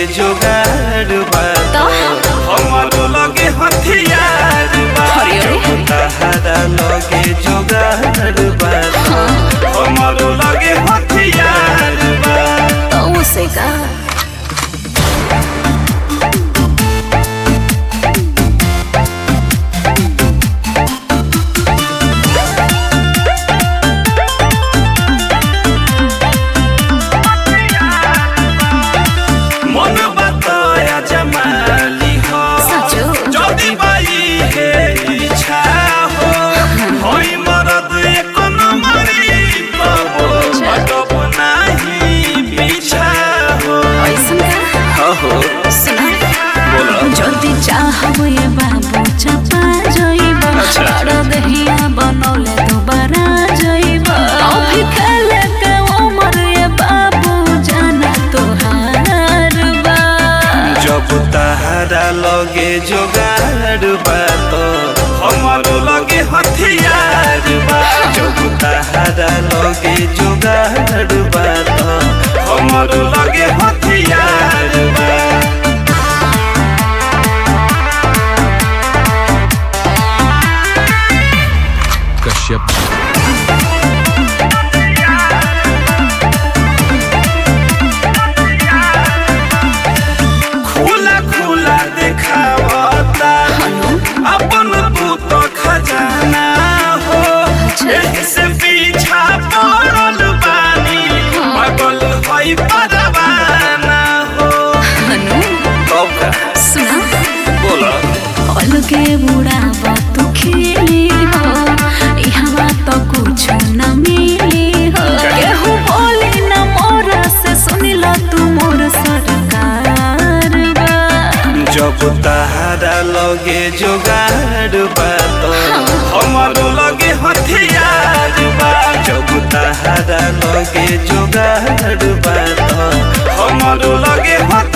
जोगाड़ बा हमारो लगे हथियार बा तहरा लगे जोगाड़ बा हमारो लगे हथियार बा तो से का जल्दी चाहबो ये बाबू चपा जइबा छोड़ दहिया बनौले दोबारा जइबा अभी खेले के उमर ये बाबू जाना तोहार बा जब तहरा लगे जोगाड़ बा तो हमारो लगे हथियार बा जब तहरा लगे जोगाड़ बा तो हमारो लगे हथियार बा खुला खुला देखावता अपन भूत खजाना हो से पीछा पड़ल बानी पागल होई परवाना हो कौका सुना बोला अलगे बुढ़ावा तू खेली हो यहाँ तो कुछ न मिली हो केहू बोली न मोरा से सुनिला तू मोर सरकार बा जब तहरा लगे जोगाड़ बा तो हमारो लगे हथियार बा जब तहरा लगे जोगाड़ बा तो हमारो लगे हथियार